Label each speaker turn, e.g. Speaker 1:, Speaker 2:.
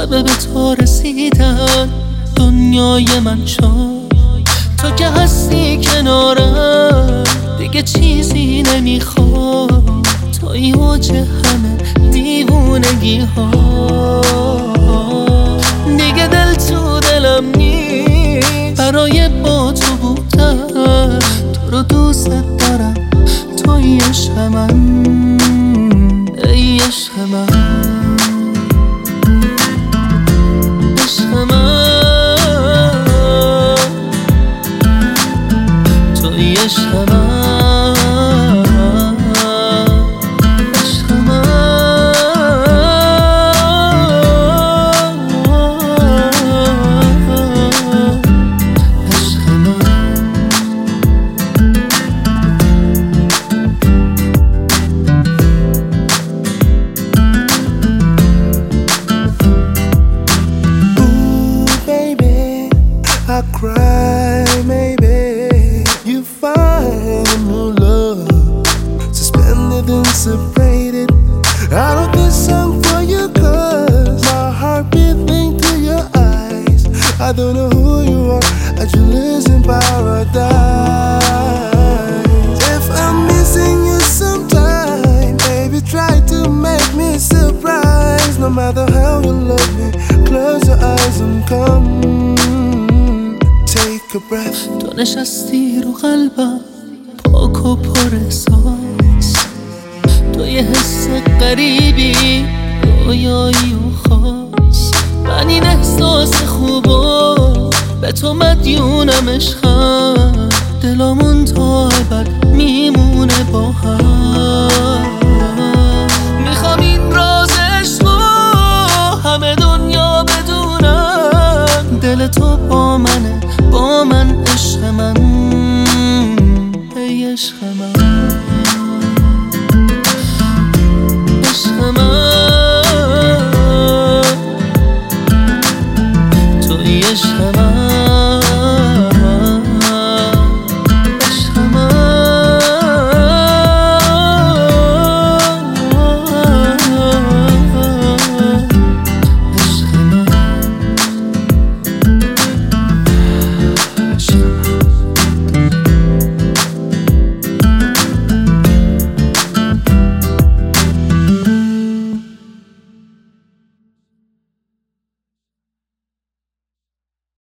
Speaker 1: شب به تو رسیدن دنیای من شد. تو که هستی کنارم دیگه چیزی نمیخواد، توی اوج همه دیوونگی ها. دیگه دل تو دلم نیست برای با تو بودن، تو رو دوست دارم توی عشق من، ای عشق من، عشق من، توی عشق من، عشق من، عشق من.
Speaker 2: I cry, maybe you find a new love, suspended and separated. I wrote this song for you cause my heart beating to your eyes. I don't know who you are, I just live in paradise. If I'm missing you sometime, baby try to make me surprised. No matter how you love me, close your eyes and come.
Speaker 1: تو نشستی رو قلبم پاک و پر احساس، تو یه حس غریبی رویایی و خاص. من این احساس خوبا به تو مدیونم، عشقم دلمون تا ابد میمونه با هم.